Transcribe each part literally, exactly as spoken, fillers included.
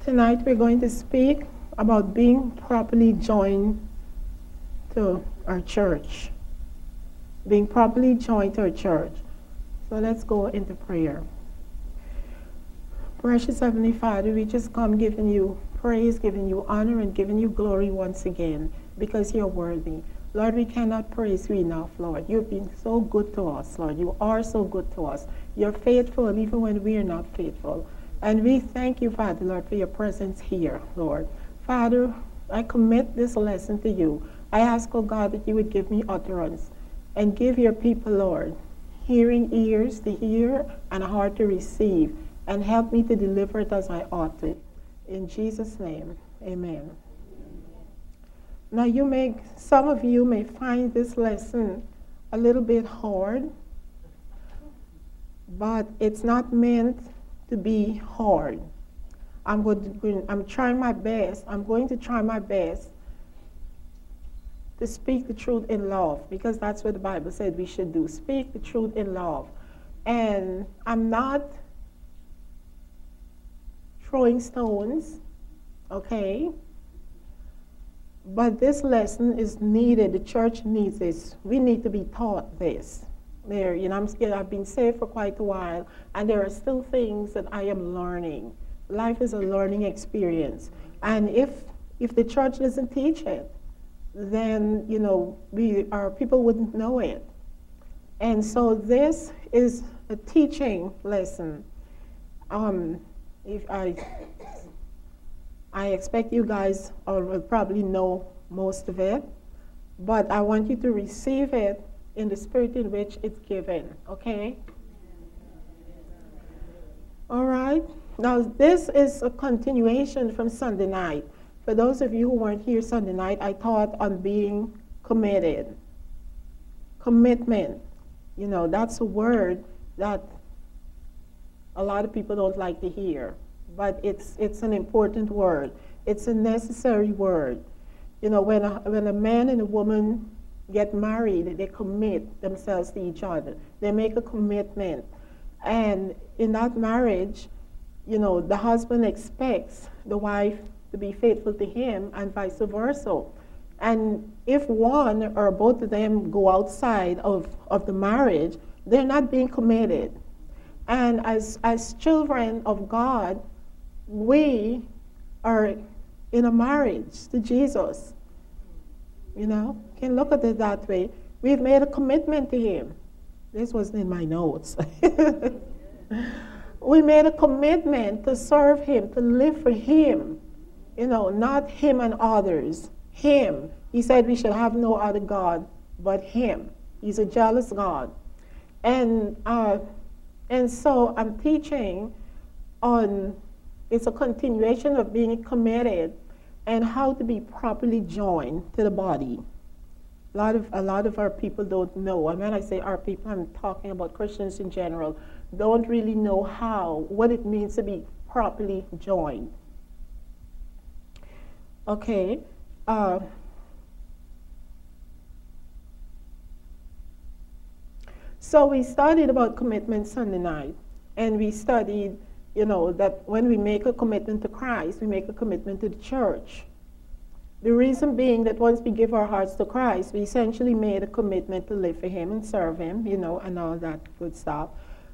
Tonight we're going to speak about being properly joined to our church. Being properly joined to our church. So let's go into prayer. Precious Heavenly Father, we just come giving you praise, giving you honor, and giving you glory once again because you're worthy. Lord, we cannot praise you enough, Lord. You've been so good to us, Lord. You are so good to us. You're faithful even when we are not faithful. And we thank you, Father, Lord, for your presence here, Lord. Father, I commit this lesson to you. I ask, oh God, that you would give me utterance and give your people, Lord, hearing ears to hear and a heart to receive, and help me to deliver it as I ought to. In Jesus' name, amen. Now, you may, some of you may find this lesson a little bit hard, but it's not meant to be hard. I'm going to, I'm trying my best. I'm going to try my best to speak the truth in love, because that's what the Bible said we should do. Speak the truth in love. And I'm not throwing stones, okay? But this lesson is needed. The church needs this. We need to be taught this. There, you know, I'm scared. I've been saved for quite a while, and there are still things that I am learning. Life is a learning experience, and if if the church doesn't teach it, then you know we our people wouldn't know it. And so this is a teaching lesson. Um, if I I expect you guys will probably know most of it, but I want you to receive it in the spirit in which it's given, okay? All right. Now, this is a continuation from Sunday night. For those of you who weren't here Sunday night, I taught on being committed. Commitment. You know, that's a word that a lot of people don't like to hear, but it's, it's an important word. It's a necessary word. You know, when a, when a man and a woman get married, they commit themselves to each other. They make a commitment. And in that marriage, you know, the husband expects the wife to be faithful to him and vice versa. And if one or both of them go outside of, of the marriage, they're not being committed. And as, as children of God, we are in a marriage to Jesus. You know, you can look at it that way. We've made a commitment to him. This wasn't in my notes. We made a commitment to serve him, to live for him. You know, not him and others. Him. He said we should have no other God but him. He's a jealous God. And, uh, and so I'm teaching on, it's a continuation of being committed and how to be properly joined to the body. A lot of, a lot of our people don't know. And when I say our people, I'm talking about Christians in general, don't really know how, what it means to be properly joined. Okay. Uh, so we studied about commitment Sunday night, and we studied, you know, that when we make a commitment to Christ, we make a commitment to the church. The reason being that once we give our hearts to Christ, we essentially made a commitment to live for him and serve him, you know, and all that good stuff.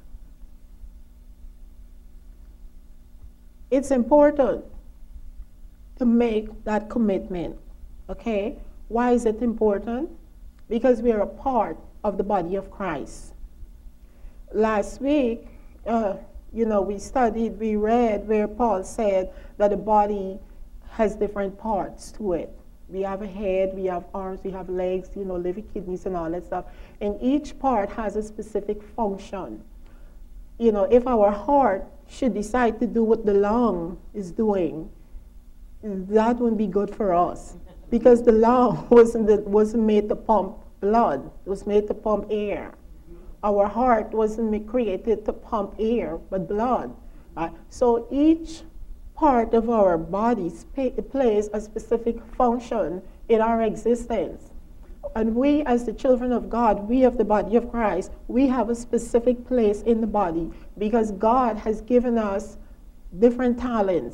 It's important to make that commitment, okay? Why is it important? Because we are a part of the body of Christ. Last week, uh, you know, we studied, we read where Paul said that the body has different parts to it. We have a head, we have arms, we have legs, you know, liver, kidneys, and all that stuff. And each part has a specific function. You know, if our heart should decide to do what the lung is doing, that wouldn't be good for us. Because the lung wasn't, the, wasn't made to pump blood, it was made to pump air. Our heart wasn't created to pump air, but blood. Right? So each part of our bodies pay, plays a specific function in our existence. And we, as the children of God, we of the body of Christ, we have a specific place in the body because God has given us different talents.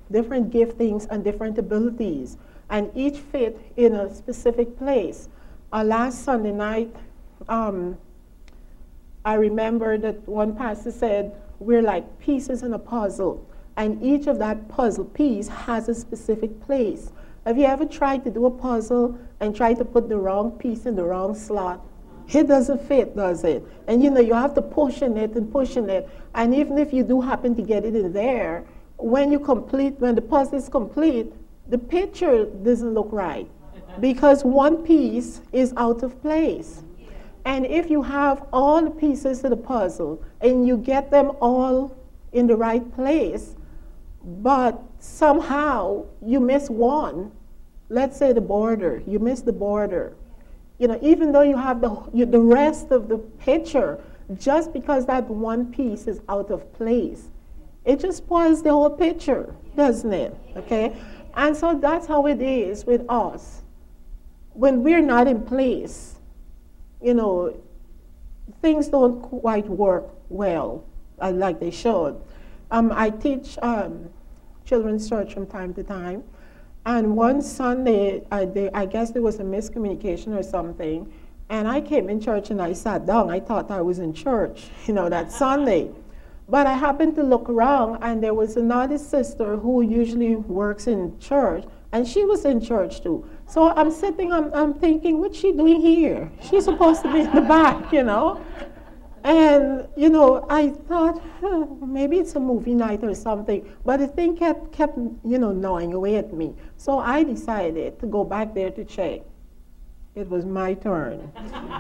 different giftings and different abilities, and each fit in a specific place. Uh, last Sunday night, um, I remember that one pastor said, we're like pieces in a puzzle, and each of that puzzle piece has a specific place. Have you ever tried to do a puzzle and tried to put the wrong piece in the wrong slot? It doesn't fit, does it? And you know, you have to push in it and push in it, and even if you do happen to get it in there, when you complete, when the puzzle is complete, the picture doesn't look right because one piece is out of place. And if you have all the pieces of the puzzle and you get them all in the right place, but somehow you miss one, let's say the border, you miss the border. You know, even though you have the, you, the rest of the picture, just because that one piece is out of place, it just spoils the whole picture, doesn't it? Okay? And so that's how it is with us. When we're not in place, you know, things don't quite work well, uh, like they should. Um, I teach um, children's church from time to time, and one Sunday, I, they, I guess there was a miscommunication or something, and I came in church and I sat down. I thought I was in church, you know, that Sunday. But I happened to look around, and there was another sister who usually works in church, and she was in church too. So I'm sitting, I'm, I'm thinking, what's she doing here? She's supposed to be in the back, you know? And, you know, I thought, huh, maybe it's a movie night or something. But the thing kept, kept, you know, gnawing away at me. So I decided to go back there to check. It was my turn.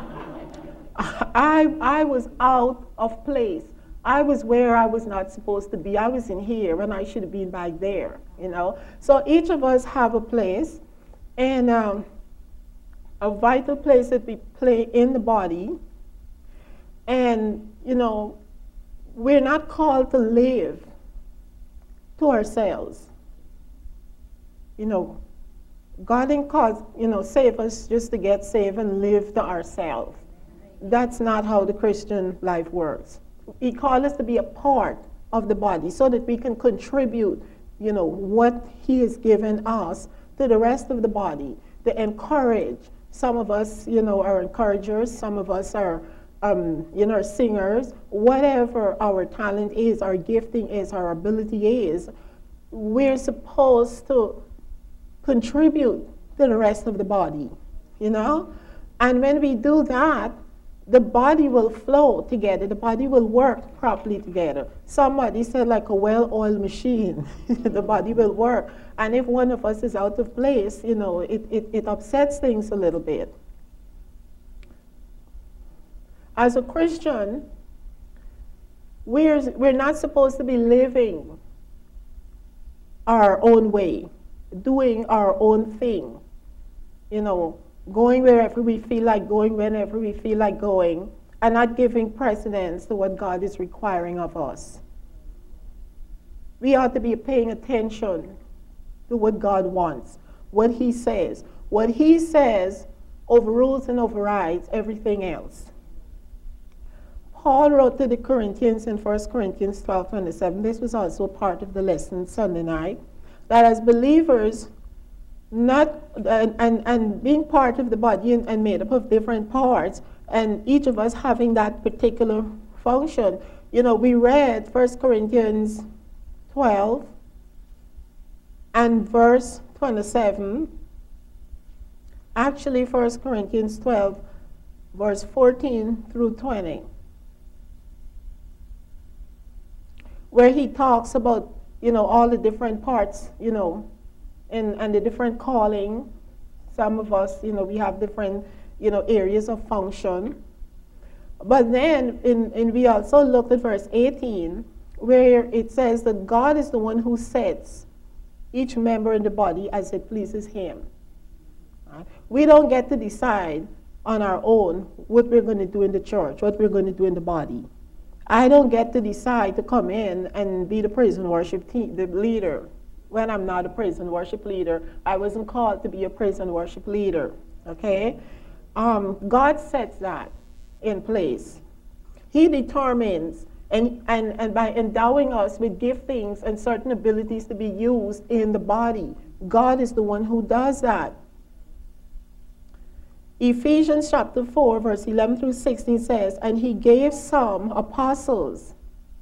I, I was out of place. I was where I was not supposed to be. I was in here, and I should have been back there, you know? So each of us have a place, and um, a vital place that we play in the body. And, you know, we're not called to live to ourselves. You know, God didn't call, you know, save us just to get saved and live to ourselves. That's not how the Christian life works. He called us to be a part of the body so that we can contribute, you know, what he has given us to the rest of the body, to encourage. Some of us, you know, are encouragers. Some of us are, um, you know, singers. Whatever our talent is, our gifting is, our ability is, we're supposed to contribute to the rest of the body, you know? And when we do that, the body will flow together. The body will work properly together. Somebody said like a well-oiled machine. The body will work. And if one of us is out of place, you know, it, it, it upsets things a little bit. As a Christian, we're, we're not supposed to be living our own way, doing our own thing, you know, going wherever we feel like going, whenever we feel like going, and not giving precedence to what God is requiring of us. We ought to be paying attention to what God wants, what he says. What he says overrules and overrides everything else. Paul wrote to the Corinthians in First Corinthians twelve twenty-seven, this was also part of the lesson Sunday night, that as believers, not and, and, and being part of the body and, and made up of different parts, and each of us having that particular function. You know, we read First Corinthians twelve and verse twenty-seven. Actually, First Corinthians twelve, verse fourteen through twenty, where he talks about, you know, all the different parts, you know, And, and the different calling. Some of us, you know, we have different, you know, areas of function. But then, in, in we also looked at verse eighteen, where it says that God is the one who sets each member in the body as it pleases him. Right? We don't get to decide on our own what we're going to do in the church, what we're going to do in the body. I don't get to decide to come in and be the praise and worship team, the leader. When I'm not a praise and worship leader, I wasn't called to be a praise and worship leader, okay? Um, God sets that in place. He determines, And, and, and by endowing us with giftings and certain abilities to be used in the body. God is the one who does that. Ephesians chapter four, verse eleven through sixteen says, and he gave some apostles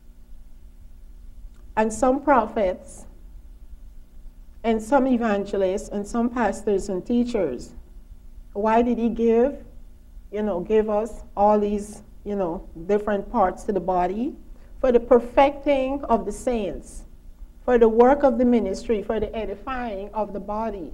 and some prophets and some evangelists and some pastors and teachers. Why did he give, you know, give us all these, you know, different parts to the body? For the perfecting of the saints, for the work of the ministry, for the edifying of the body.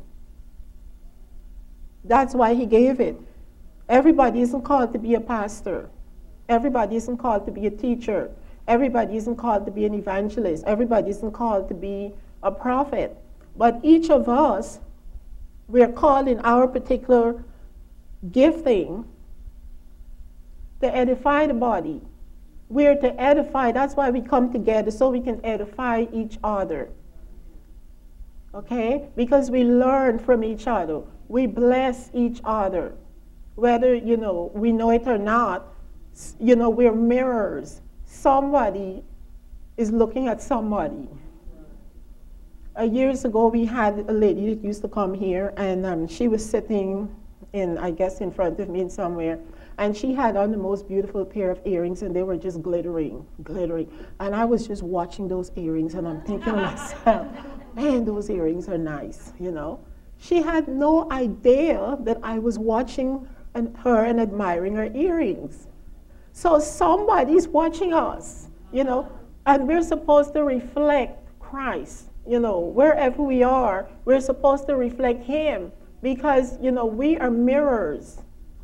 That's why he gave it. Everybody isn't called to be a pastor. Everybody isn't called to be a teacher. Everybody isn't called to be an evangelist. Everybody isn't called to be a prophet. But each of us, we're called in our particular gifting to edify the body. We're to edify. That's why we come together, so we can edify each other. Okay? Because we learn from each other. We bless each other. Whether, you know, we know it or not, you know, we're mirrors. Somebody is looking at somebody. Uh, years ago, we had a lady that used to come here, and um, she was sitting in, I guess, in front of me in somewhere, and she had on the most beautiful pair of earrings, and they were just glittering, glittering. And I was just watching those earrings, and I'm thinking to myself, man, those earrings are nice, you know. She had no idea that I was watching and her and admiring her earrings. So somebody's watching us, you know, and we're supposed to reflect Christ, you know, wherever we are, we're supposed to reflect him because, you know, we are mirrors.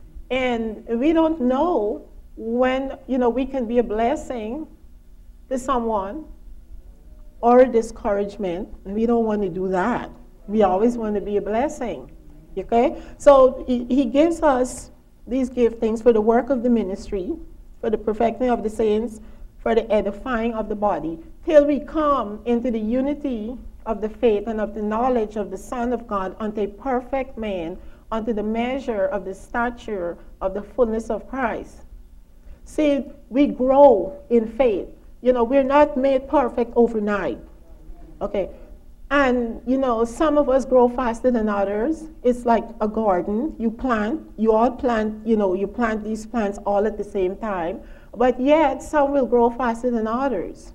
And we don't know when, you know, we can be a blessing to someone or a discouragement, and we don't want to do that. We always want to be a blessing, okay? So he, he gives us these giftings for the work of the ministry, for the perfecting of the saints, for the edifying of the body, till we come into the unity of the faith and of the knowledge of the Son of God unto a perfect man, unto the measure of the stature of the fullness of Christ. See, we grow in faith. You know, we're not made perfect overnight, okay? And, you know, some of us grow faster than others. It's like a garden. You plant, you all plant, you know, you plant these plants all at the same time. But yet, some will grow faster than others.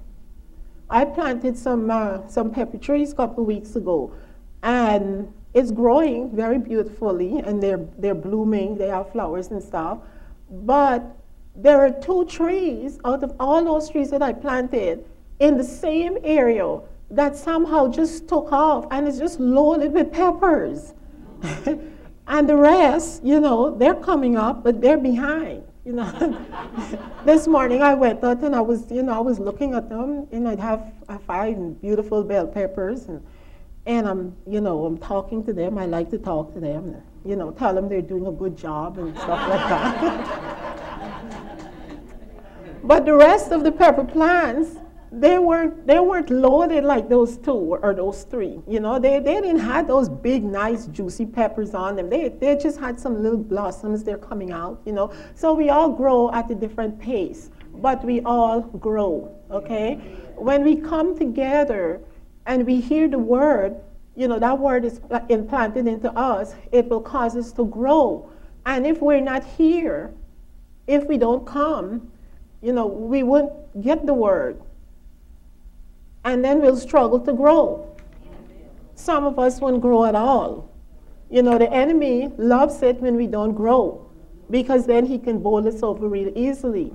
I planted some, uh, some pepper trees a couple of weeks ago. And it's growing very beautifully. And they're, they're blooming. They have flowers and stuff. But there are two trees out of all those trees that I planted in the same area that somehow just took off, and it's just loaded with peppers. And the rest, you know, they're coming up, but they're behind, you know. This morning I went out and I was, you know, I was looking at them, and I'd have uh, five beautiful bell peppers, and, and I'm, you know, I'm talking to them. I like to talk to them, and, you know, tell them they're doing a good job and stuff like that. But the rest of the pepper plants, They weren't, they weren't loaded like those two or those three. You know, they, they didn't have those big, nice, juicy peppers on them. They, they just had some little blossoms. They're coming out, you know. So we all grow at a different pace, but we all grow, okay? When we come together and we hear the word, you know, that word is implanted into us, it will cause us to grow. And if we're not here, if we don't come, you know, we won't get the word. And then we'll struggle to grow. Some of us won't grow at all. You know, the enemy loves it when we don't grow, because then he can bowl us over real easily.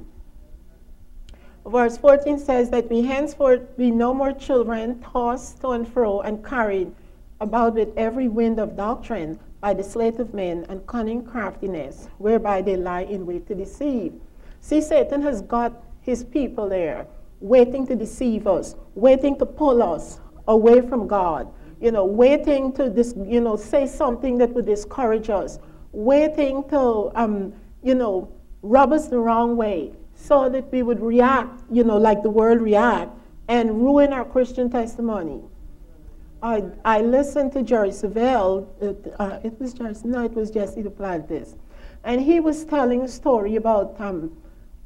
Verse fourteen says that we henceforth be no more children, tossed to and fro and carried about with every wind of doctrine by the sleight of men and cunning craftiness, whereby they lie in wait to deceive. See, Satan has got his people there, waiting to deceive us, waiting to pull us away from God, you know, waiting to, dis, you know, say something that would discourage us, waiting to, um, you know, rub us the wrong way so that we would react, you know, like the world react and ruin our Christian testimony. I, I listened to Jerry Savelle, it, uh, it was Jerry, no, it was Jesse Duplantis, and he was telling a story about um,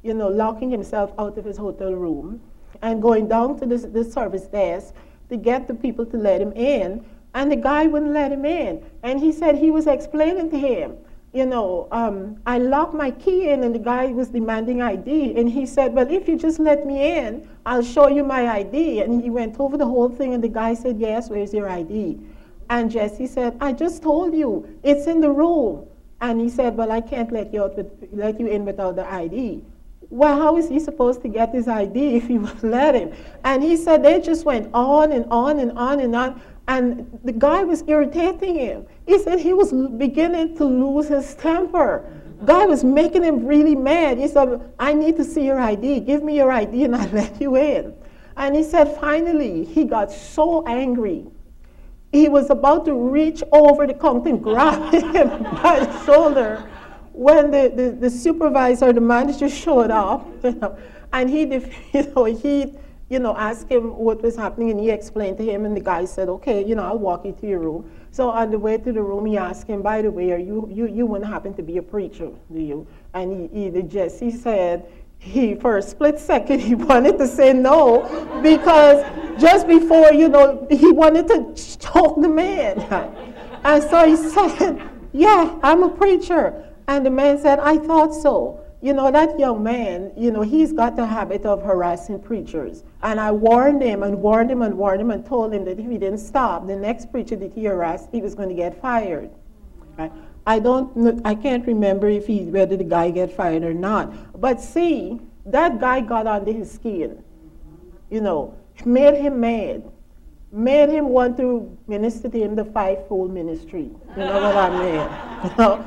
you know, locking himself out of his hotel room and going down to the, the service desk to get the people to let him in, and the guy wouldn't let him in. And he said he was explaining to him, you know, um, I locked my key in and the guy was demanding I D. And he said, well, if you just let me in, I'll show you my I D. And he went over the whole thing and the guy said, yes, where's your I D? And Jesse said, I just told you, it's in the room. And he said, well, I can't let you, out with, let you in without the I D. Well, how is he supposed to get his I D if he would let him? And he said they just went on and on and on and on. And the guy was irritating him. He said he was beginning to lose his temper. Guy was making him really mad. He said, I need to see your I D. Give me your I D and I'll let you in. And he said finally he got so angry. He was about to reach over the counter and grab him by the shoulder when the, the, the supervisor, the manager showed up. You know, and he, you know, he you know, asked him what was happening, and he explained to him, and the guy said, okay, you know, I'll walk you to your room. So on the way to the room, he asked him, by the way, are you, you, you wouldn't happen to be a preacher, do you? And he, he, the Jesse said, he, for a split second, he wanted to say no, because just before, you know, he wanted to choke the man. And so he said, yeah, I'm a preacher. And the man said, I thought so. You know, that young man, you know, he's got the habit of harassing preachers. And I warned him and warned him and warned him and told him that if he didn't stop, the next preacher that he harassed, he was going to get fired. Right? I don't, I can't remember if he, whether the guy get fired or not. But see, that guy got under his skin. You know, made him mad. Made him want to minister to him the fivefold ministry. You know what I mean? You know?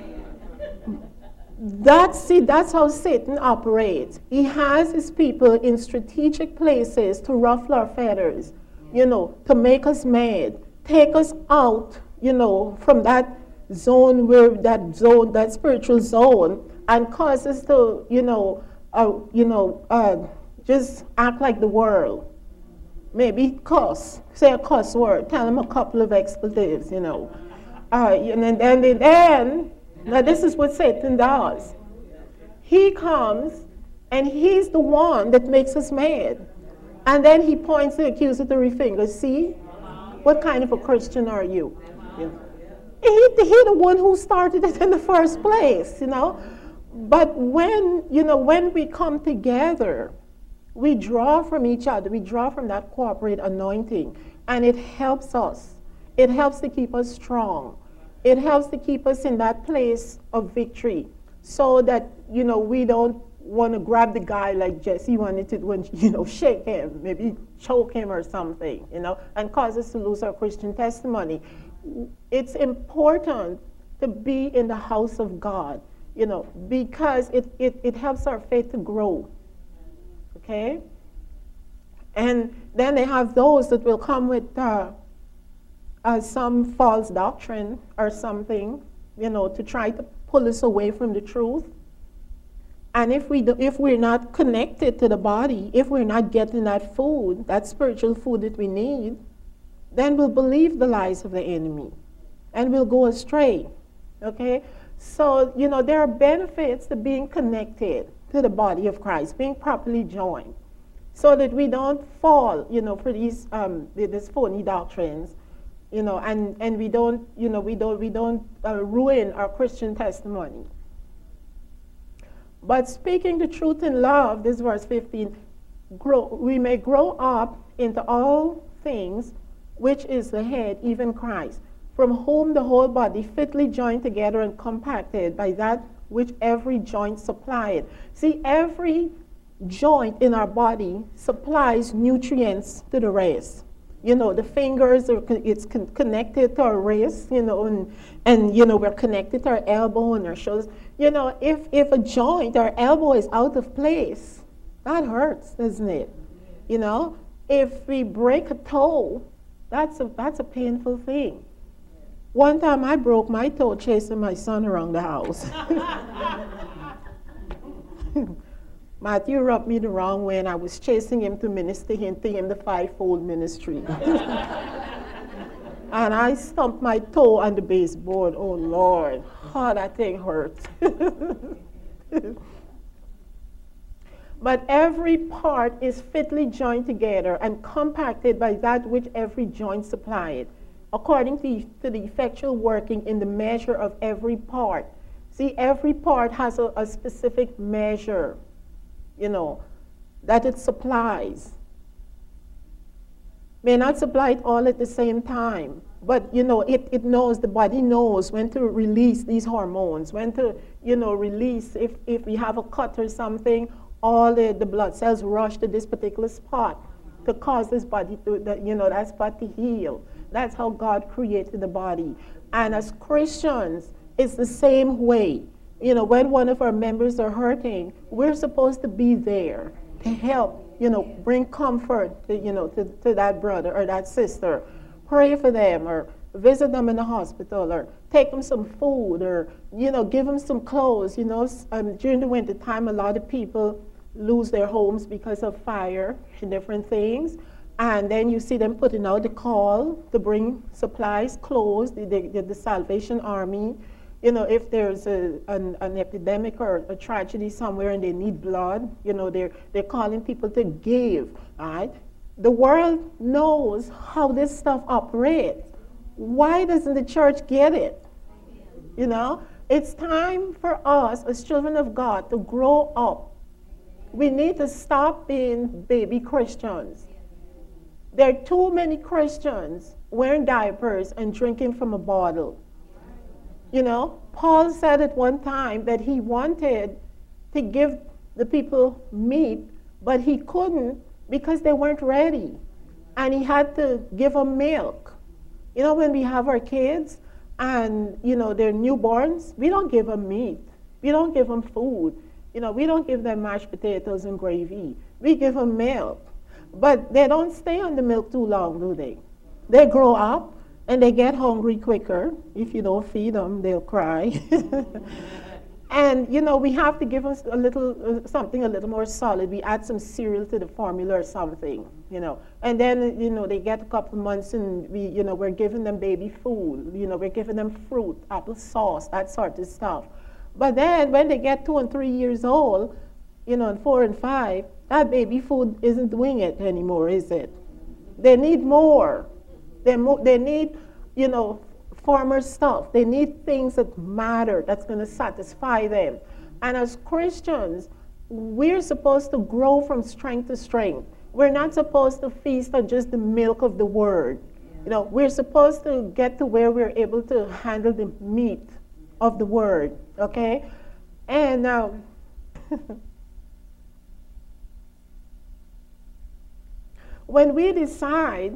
That's, see, that's how Satan operates. He has his people in strategic places to ruffle our feathers, you know, to make us mad, take us out, you know, from that zone where, that zone, that spiritual zone, and cause us to, you know, uh, you know, uh, just act like the world. Maybe cuss, say a cuss word, tell them a couple of expletives, you know. Uh, and then, then, then now this is what Satan does. He comes and he's the one that makes us mad. And then he points the accusatory finger. See, what kind of a Christian are you? You know? He, he the one who started it in the first place, you know. But when, you know, when we come together, we draw from each other. We draw from that corporate anointing. And it helps us. It helps to keep us strong. It helps to keep us in that place of victory so that, you know, we don't want to grab the guy like Jesse wanted to, when, you know, shake him, maybe choke him or something, you know, and cause us to lose our Christian testimony. It's important to be in the house of God, you know, because it, it, it helps our faith to grow, okay? And then they have those that will come with uh, Uh, some false doctrine or something, you know, to try to pull us away from the truth. And if, we do, if we're not connected to the body, if we're not getting that food, that spiritual food that we need, then we'll believe the lies of the enemy and we'll go astray, okay? So, you know, there are benefits to being connected to the body of Christ, being properly joined, so that we don't fall, you know, for these, um, these phony doctrines, you know, and, and we don't, you know, we don't, we don't uh, ruin our Christian testimony. But speaking the truth in love, this verse fifteen, grow, we may grow up into all things, which is the head, even Christ, from whom the whole body fitly joined together and compacted by that which every joint supplied. See, every joint in our body supplies nutrients to the rest. You know, the fingers, are it's con connected to our wrist, you know, and, and, you know, we're connected to our elbow and our shoulders. You know, if, if a joint, our elbow is out of place, that hurts, doesn't it? You know, if we break a toe, that's a, that's a painful thing. One time I broke my toe chasing my son around the house. Matthew rubbed me the wrong way, and I was chasing him to minister him to him the fivefold ministry. And I stumped my toe on the baseboard. Oh, Lord. Oh, that thing hurt. But every part is fitly joined together and compacted by that which every joint supplieth, according to, to the effectual working in the measure of every part. See, every part has a, a specific measure, you know, that it supplies. May not supply it all at the same time, but, you know, it, it knows, the body knows when to release these hormones, when to, you know, release, if, if we have a cut or something, all the, the blood cells rush to this particular spot to cause this body to, the, you know, that spot to heal. That's how God created the body. And as Christians, it's the same way. You know, when one of our members are hurting, we're supposed to be there to help, you know, bring comfort to, you know, to, to that brother or that sister. Pray for them or visit them in the hospital or take them some food or, you know, give them some clothes. You know, um, during the winter time, a lot of people lose their homes because of fire and different things. And then you see them putting out the call to bring supplies, clothes, the, the, the Salvation Army. You know, if there's a, an, an epidemic or a tragedy somewhere and they need blood, you know, they're, they're calling people to give, all right? The world knows how this stuff operates. Why doesn't the church get it? You know, it's time for us as children of God to grow up. We need to stop being baby Christians. There are too many Christians wearing diapers and drinking from a bottle. You know, Paul said at one time that he wanted to give the people meat, but he couldn't because they weren't ready. And he had to give them milk. You know, when we have our kids and, you know, they're newborns, we don't give them meat. We don't give them food. You know, we don't give them mashed potatoes and gravy. We give them milk. But they don't stay on the milk too long, do they? They grow up and they get hungry quicker. If you don't feed them, they'll cry. And, you know, we have to give them a little, uh, something a little more solid. We add some cereal to the formula or something, you know. And then, you know, they get a couple months and we, you know, we're giving them baby food. You know, we're giving them fruit, apple sauce, that sort of stuff. But then when they get two and three years old, you know, and four and five, that baby food isn't doing it anymore, is it? They need more. They, mo they need, you know, former stuff. They need things that matter, that's going to satisfy them. And as Christians, we're supposed to grow from strength to strength. We're not supposed to feast on just the milk of the word. You know, we're supposed to get to where we're able to handle the meat of the word, okay? And um, when we decide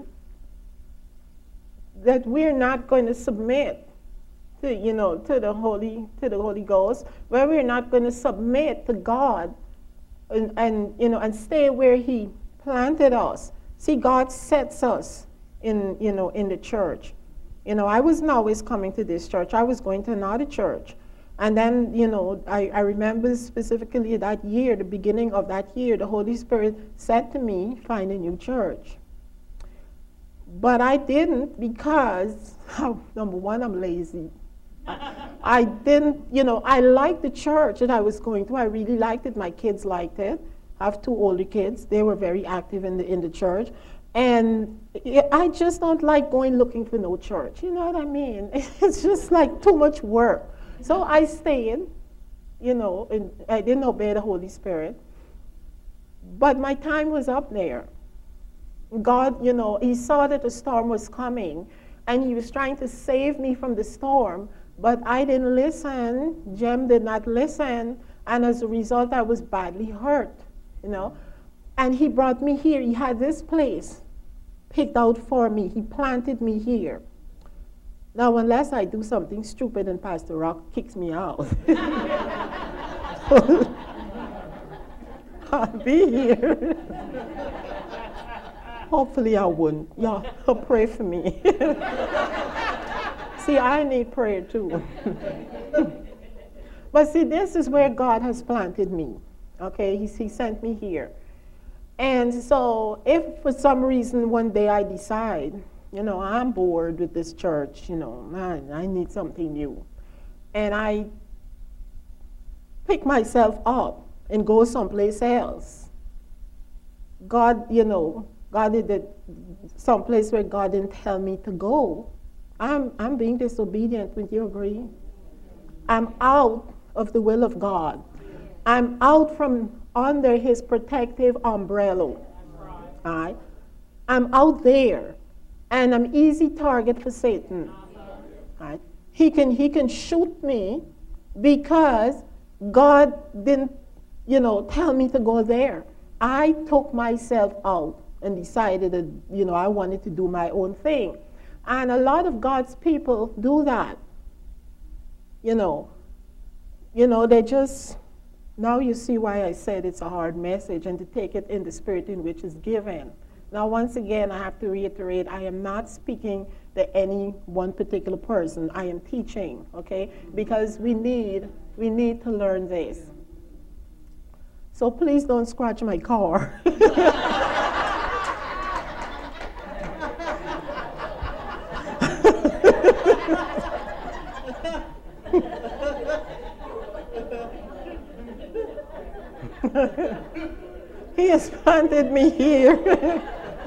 that we're not going to submit to, you know, to the Holy, to the Holy Ghost, where we're not going to submit to God and, and, you know, and stay where He planted us. See, God sets us in, you know, in the church. You know, I wasn't always coming to this church. I was going to another church. And then, you know, I, I remember specifically that year, the beginning of that year, the Holy Spirit said to me, find a new church. But I didn't because, oh, number one, I'm lazy. I didn't, you know, I liked the church that I was going to. I really liked it. My kids liked it. I have two older kids. They were very active in the, in the church. And I just don't like going looking for no church. You know what I mean? It's just like too much work. So I stayed, you know, and I didn't obey the Holy Spirit. But my time was up there. God, you know, He saw that the storm was coming, and He was trying to save me from the storm, but I didn't listen. Jem did not listen, and as a result, I was badly hurt, you know. And He brought me here. He had this place picked out for me. He planted me here. Now, unless I do something stupid and Pastor Rock kicks me out, I'll be here. Hopefully I wouldn't. Yeah, pray for me. See, I need prayer too. But see, this is where God has planted me. Okay, he, he sent me here. And so if for some reason one day I decide, you know, I'm bored with this church, you know, man, I need something new. And I pick myself up and go someplace else. God, you know, God did it someplace where God didn't tell me to go. I'm, I'm being disobedient. Would you agree? I'm out of the will of God. I'm out from under his protective umbrella. All right? I'm out there, and I'm easy target for Satan. All right? He can, he can shoot me because God didn't, you know, tell me to go there. I took myself out and decided that, you know, I wanted to do my own thing. And a lot of God's people do that. You know, you know, they just, now you see why I said it's a hard message, and to take it in the spirit in which it's given. Now, once again, I have to reiterate, I am not speaking to any one particular person. I am teaching, okay? Because we need, we need to learn this. So please don't scratch my car. He has planted me here.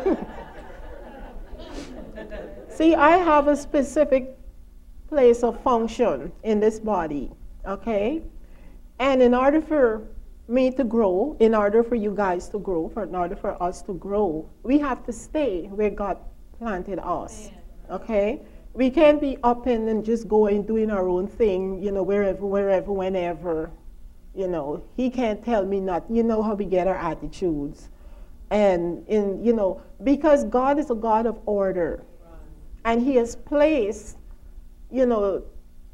See, I have a specific place of function in this body, okay? And in order for me to grow, in order for you guys to grow, for in order for us to grow, we have to stay where God planted us, okay? We can't be up and, and just going doing our own thing, you know, wherever, wherever, whenever. You know, he can't tell me nothing. You know how we get our attitudes. And, in, you know, because God is a God of order. And he has placed, you know,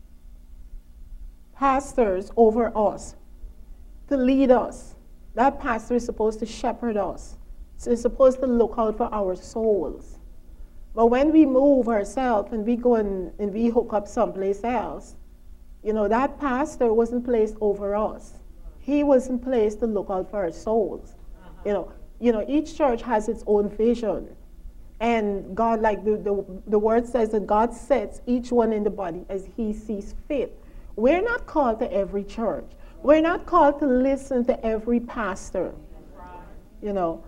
pastors over us to lead us. That pastor is supposed to shepherd us. So he's supposed to look out for our souls. But when we move ourselves and we go and, and we hook up someplace else, you know, that pastor wasn't placed over us. He wasn't placed to look out for our souls. Uh-huh. You know, you know, each church has its own vision. And God, like the, the, the word says that God sets each one in the body as he sees fit. We're not called to every church. We're not called to listen to every pastor. You know,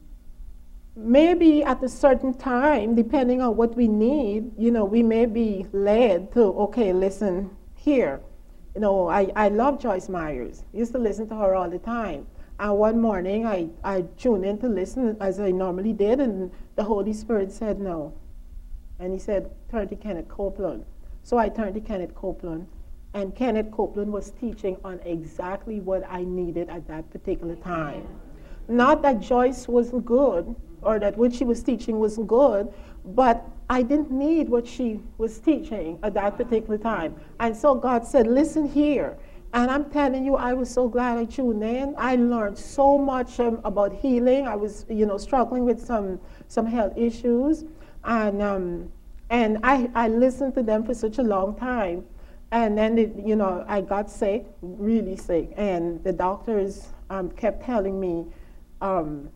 maybe at a certain time, depending on what we need, you know, we may be led to, okay, listen here. You know, I, I love Joyce Myers. I used to listen to her all the time. And one morning, I, I tuned in to listen as I normally did, and the Holy Spirit said no. And he said, turn to Kenneth Copeland. So I turned to Kenneth Copeland, and Kenneth Copeland was teaching on exactly what I needed at that particular time. Not that Joyce wasn't good, or that what she was teaching wasn't good, but I didn't need what she was teaching at that particular time. And so God said, listen here. And I'm telling you, I was so glad I tuned in. I learned so much um, about healing. I was, you know, struggling with some, some health issues. And, um, and I, I listened to them for such a long time. And then, it, you know, I got sick, really sick. And the doctors um, kept telling me, um,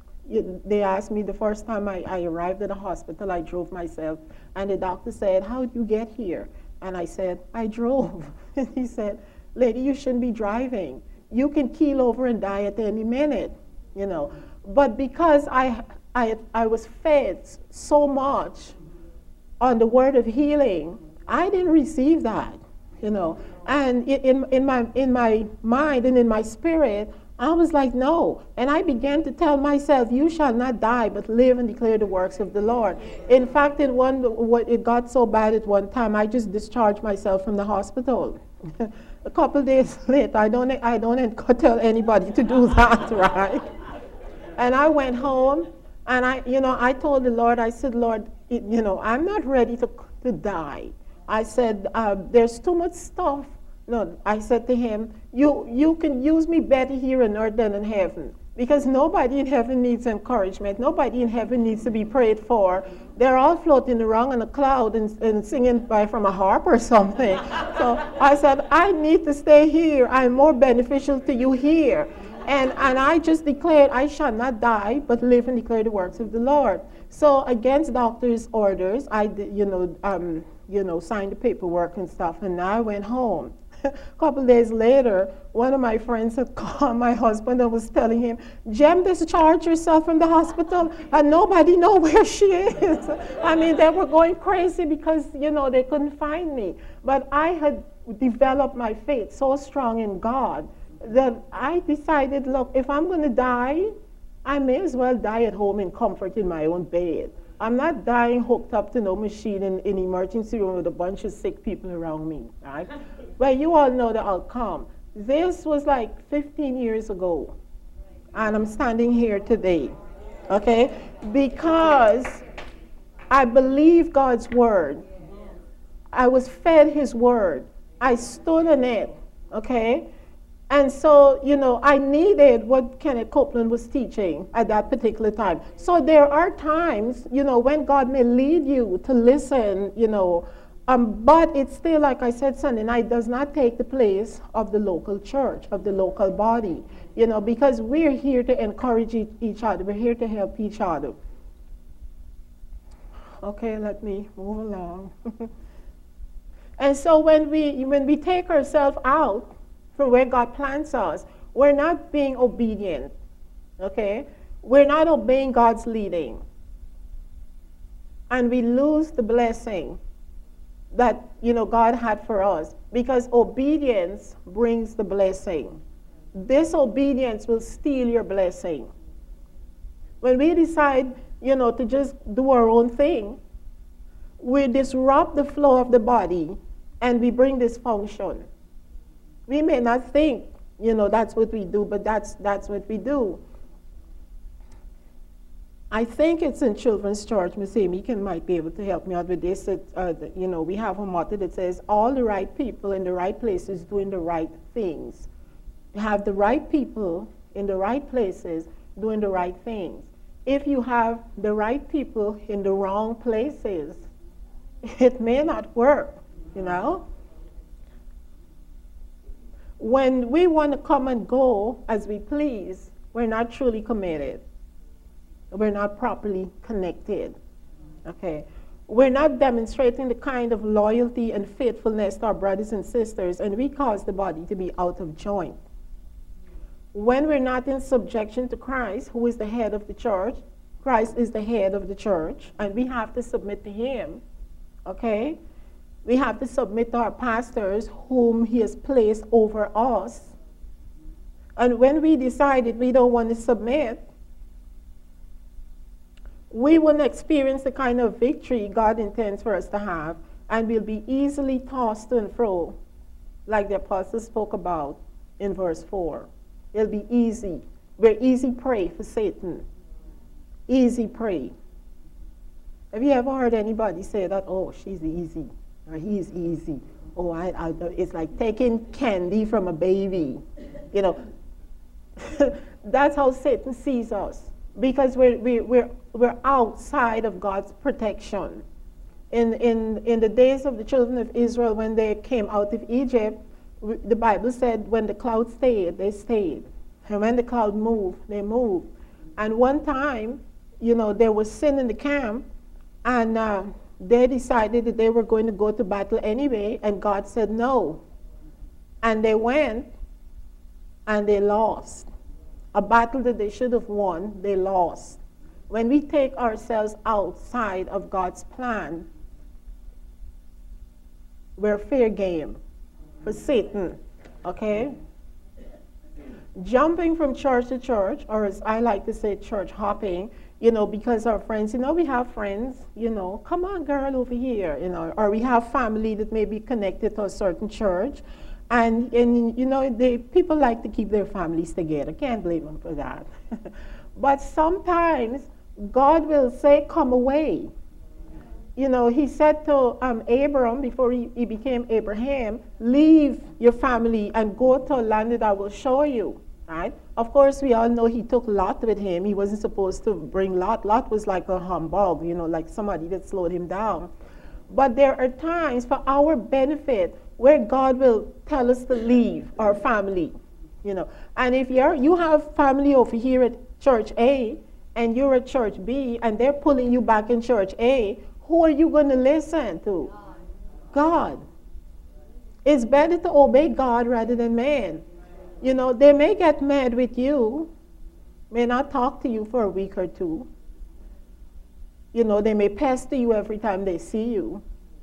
they asked me the first time I, I arrived at the hospital, I drove myself. And the doctor said, how did you get here? And I said, I drove. And he said, lady, you shouldn't be driving. You can keel over and die at any minute, you know. But because I, I, I was fed so much on the word of healing, I didn't receive that, you know. And in, in, my, in my mind and in my spirit, I was like, no. And I began to tell myself, you shall not die, but live and declare the works of the Lord. In fact, in one, it got so bad at one time, I just discharged myself from the hospital. A couple days later, I don't, I don't tell anybody to do that, right? And I went home, and I, you know, I told the Lord, I said, Lord, it, you know, I'm not ready to, to die. I said, uh, there's too much stuff. No, I said to him, you, you can use me better here on earth than in heaven. Because nobody in heaven needs encouragement. Nobody in heaven needs to be prayed for. They're all floating around on a cloud and, and singing by from a harp or something. So I said, I need to stay here. I'm more beneficial to you here. And, and I just declared, I shall not die, but live and declare the works of the Lord. So against doctor's orders, I, you know, um, you know, signed the paperwork and stuff, and I went home. A couple days later, one of my friends had called my husband and was telling him, Jem discharged herself from the hospital and nobody know where she is. I mean, they were going crazy because, you know, they couldn't find me. But I had developed my faith so strong in God that I decided, look, if I'm going to die, I may as well die at home in comfort in my own bed. I'm not dying hooked up to no machine in an emergency room with a bunch of sick people around me, right? Well, you all know the outcome. This was like fifteen years ago, and I'm standing here today, okay? Because I believe God's word. I was fed his word. I stood on it, okay? And so, you know, I needed what Kenneth Copeland was teaching at that particular time. So there are times, you know, when God may lead you to listen, you know, um, but it's still, like I said Sunday night, does not take the place of the local church, of the local body, you know, because we're here to encourage e- each other. We're here to help each other. Okay, let me move along. And so when we, when we take ourselves out from where God plants us, we're not being obedient, okay? We're not obeying God's leading. And we lose the blessing that, you know, God had for us, because obedience brings the blessing. Disobedience will steal your blessing. When we decide, you know, to just do our own thing, we disrupt the flow of the body and we bring dysfunction. We may not think, you know, that's what we do, but that's, that's what we do. I think it's in Children's Church. Miz Amy can, might be able to help me out with this. It, uh, the, you know, we have a motto that says, all the right people in the right places doing the right things. Have the right people in the right places doing the right things. If you have the right people in the wrong places, it may not work, you know? When we want to come and go as we please, we're not truly committed. We're not properly connected, okay? We're not demonstrating the kind of loyalty and faithfulness to our brothers and sisters, and we cause the body to be out of joint. When we're not in subjection to Christ, who is the head of the church, Christ is the head of the church, and we have to submit to him, okay? We have to submit to our pastors whom he has placed over us. And when we decided we don't want to submit, we wouldn't experience the kind of victory God intends for us to have, and we'll be easily tossed to and fro, like the apostle spoke about in verse four. It'll be easy. We're easy prey for Satan. Easy prey. Have you ever heard anybody say that, oh, she's easy, or he's easy? Oh, I, I, it's like taking candy from a baby. You know, that's how Satan sees us, because we're, we, we're, we're outside of God's protection. In, in, in the days of the children of Israel, when they came out of Egypt, the Bible said when the cloud stayed, they stayed. And when the cloud moved, they moved. And one time, you know, there was sin in the camp, and uh, they decided that they were going to go to battle anyway, and God said no. And they went, and they lost. A battle that they should have won, they lost. When we take ourselves outside of God's plan, we're fair game for Satan, okay? Jumping from church to church, or as I like to say, church hopping, you know, because our friends, you know, we have friends, you know, come on, girl, over here, you know, or we have family that may be connected to a certain church, and, and you know, they, people like to keep their families together. Can't blame them for that. But sometimes God will say, come away. You know, he said to um, Abram, before he, he became Abraham, leave your family and go to a land that I will show you, right? Of course, we all know he took Lot with him. He wasn't supposed to bring Lot. Lot was like a humbug, you know, like somebody that slowed him down. But there are times for our benefit where God will tell us to leave our family, you know. And if you're, you have family over here at church A, and you're at church B, and they're pulling you back in church A, who are you going to listen to? God. It's better to obey God rather than man. You know, they may get mad with you, may not talk to you for a week or two. You know, they may pester you every time they see you.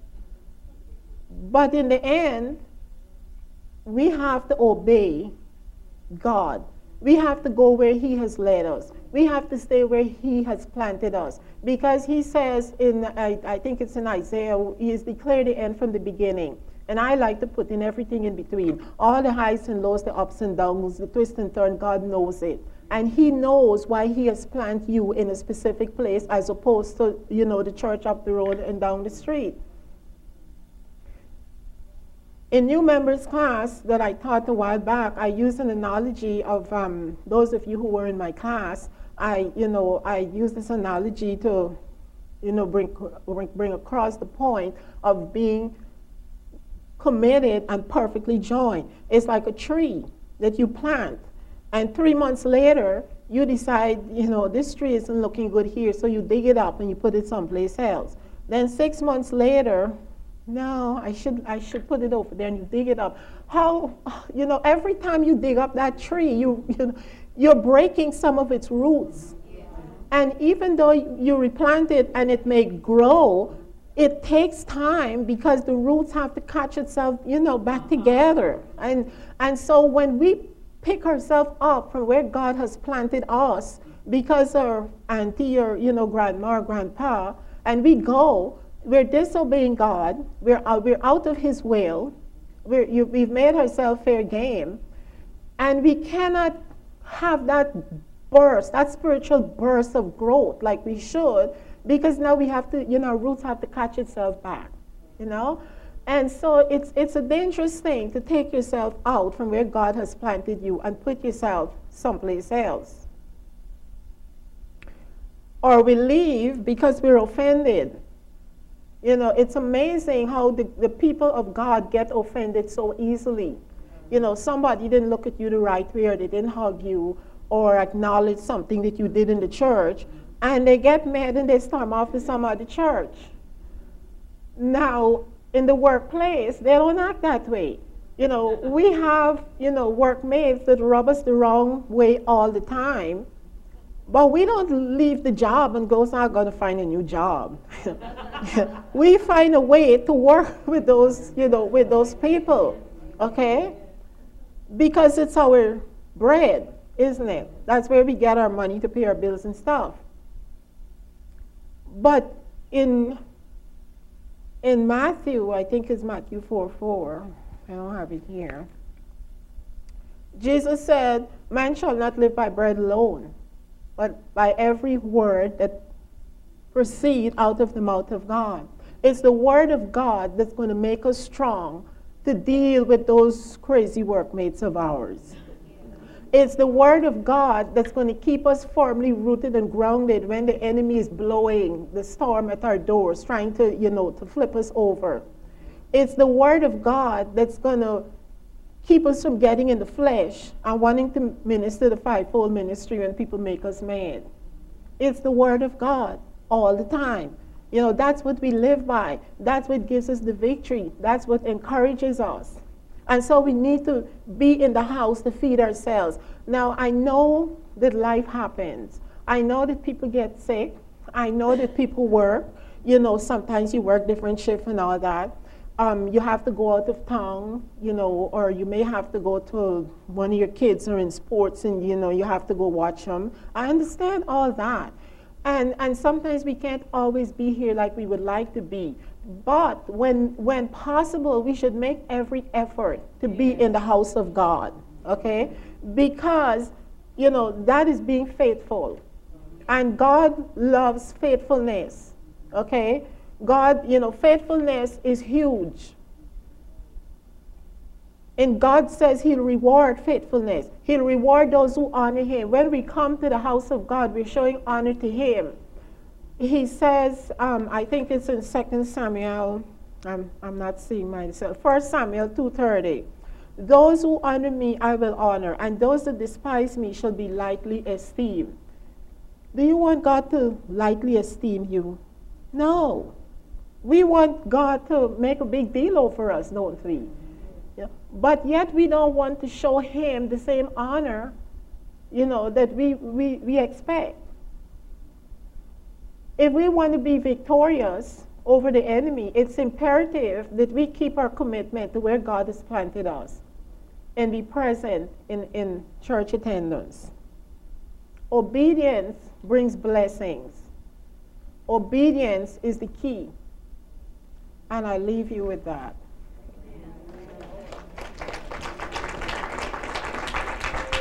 But in the end, we have to obey God. We have to go where He has led us. We have to stay where He has planted us. Because He says, in I, I think it's in Isaiah, He has declared the end from the beginning. And I like to put in everything in between. All the highs and lows, the ups and downs, the twist and turn, God knows it. And He knows why He has planted you in a specific place as opposed to, you know, the church up the road and down the street. In new members class that I taught a while back, I used an analogy of um, those of you who were in my class. I, you know, I used this analogy to, you know, bring bring across the point of being committed and perfectly joined. It's like a tree that you plant, and three months later you decide, you know, this tree isn't looking good here, so you dig it up and you put it someplace else. Then six months later, no, I should I should put it over there, and you dig it up. How, you know, every time you dig up that tree, you, you you're breaking some of its roots. Yeah. And even though you replant it and it may grow, it takes time because the roots have to catch itself, you know, back together. And and so when we pick ourselves up from where God has planted us, because our auntie or, you know, grandma or grandpa, and we go, we're disobeying God, we're, uh, we're out of His will, we're, you, we've made ourselves fair game, and we cannot have that burst, that spiritual burst of growth like we should, because now we have to, you know, our roots have to catch itself back, you know? And so it's, it's a dangerous thing to take yourself out from where God has planted you and put yourself someplace else. Or we leave because we're offended. You know, it's amazing how the, the people of God get offended so easily. You know, somebody didn't look at you the right way, or they didn't hug you, or acknowledge something that you did in the church, and they get mad and they storm off to some other church. Now, in the workplace, they don't act that way. You know, we have, you know, workmates that rub us the wrong way all the time. But we don't leave the job and go, so I'm going to find a new job. We find a way to work with those, you know, with those people, okay? Because it's our bread, isn't it? That's where we get our money to pay our bills and stuff. But in, in Matthew, I think it's Matthew four four, I don't have it here. Jesus said, man shall not live by bread alone, but by every word that proceeds out of the mouth of God. It's the word of God that's going to make us strong to deal with those crazy workmates of ours. It's the word of God that's going to keep us firmly rooted and grounded when the enemy is blowing the storm at our doors, trying to, you know, to flip us over. It's the word of God that's going to keep us from getting in the flesh and wanting to minister the fivefold ministry when people make us mad. It's the word of God all the time. You know, that's what we live by. That's what gives us the victory. That's what encourages us. And so we need to be in the house to feed ourselves. Now, I know that life happens. I know that people get sick. I know that people work. You know, sometimes you work different shifts and all that. Um, you have to go out of town, you know, or you may have to go to one of your kids are in sports and, you know, you have to go watch them. I understand all that. And, and sometimes we can't always be here like we would like to be. But when, when possible, we should make every effort to be in the house of God, okay? Because, you know, that is being faithful. And God loves faithfulness, okay? God, you know, faithfulness is huge. And God says He'll reward faithfulness. He'll reward those who honor Him. When we come to the house of God, we're showing honor to Him. He says, um, I think it's in Second Samuel, I'm, I'm not seeing myself, First Samuel two thirty. Those who honor me, I will honor, and those that despise me shall be lightly esteemed. Do you want God to lightly esteem you? No. We want God to make a big deal over us, don't we? Yeah. But yet we don't want to show him the same honor, you know, that we, we, we expect. If we want to be victorious over the enemy, it's imperative that we keep our commitment to where God has planted us and be present in, in church attendance. Obedience brings blessings. Obedience is the key. And I leave you with that.